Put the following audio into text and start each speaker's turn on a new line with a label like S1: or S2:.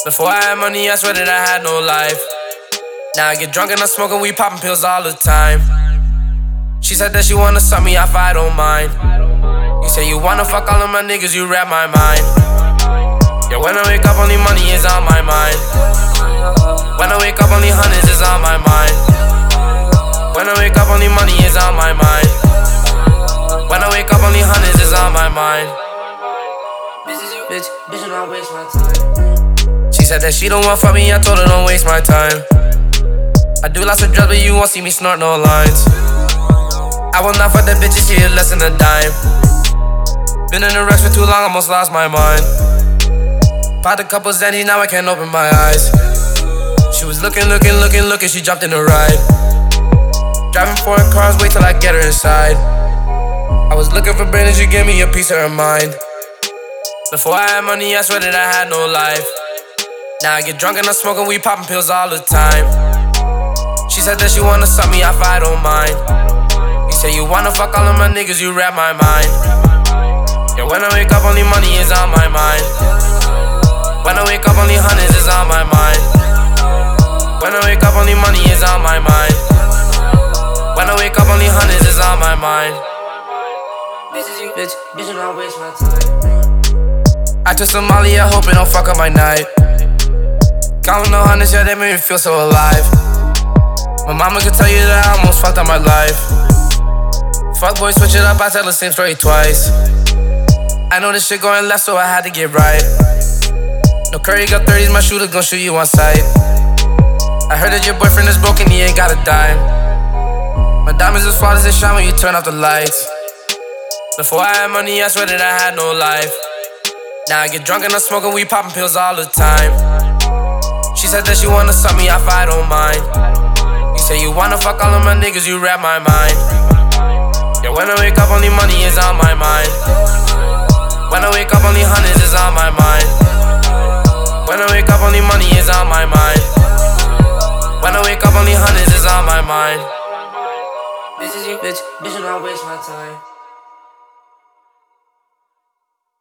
S1: Before I had money, I swear that I had no life. Now I get drunk and I'm smoking weed, popping pills all the time. She said that she wanna suck me off, I don't mind. You say you wanna fuck all of my niggas, you rap my mind. Yeah, when I wake up, only money is on my mind. When I wake up, only hundreds is on my mind. When I wake up, only money is on my mind. When I wake up, only hundreds is on my mind. Bitch, don't waste my time. She said that she don't want fuck me, I told her don't waste my time. I do lots of drugs, but you won't see me snort no lines. I will not fuck that bitch, she is less than a dime. Been in the racks for too long, almost lost my mind. Popped a couple Xannies, now I can't open my eyes. She was looking, she jumped in the ride. Driving foreign cars, wait till I get her inside. I was looking for brains, she gave me a piece of her mind. Before I had money, I swear that I had no life. Now I get drunk and I'm smoking weed, popping pills all the time. She said that she wanna suck me off, I don't mind. You say you wanna fuck all of my niggas, you rap my mind. Yeah, when I wake up, only money is on my mind. When I wake up, only hundreds is on my mind. When I wake up, only money is on my mind. When I wake up, only hundreds is on my mind. Bitch, don't waste my time. I took some Molly, I hope it don't fuck up my night. Counting no hundreds, yeah, they made me feel so alive. My mama could tell you that I almost fucked up my life. Fuck boy, switch it up, I tell the same story twice. I know this shit going left, so I had to get right. No Curry got 30s, my shooter gon' shoot you on sight. I heard that your boyfriend is broken, he ain't got a dime. My diamonds as flawless, they shine when you turn off the lights. Before I had money, I swear that I had no life. Now I get drunk and I'm smoking weed, popping pills all the time. She said that she wanna suck me off, I don't mind. You say you wanna fuck all of my niggas, you rap my mind. Yeah, when I wake up, only money is on my mind. When I wake up, only hundreds is on my mind. When I wake up, only money is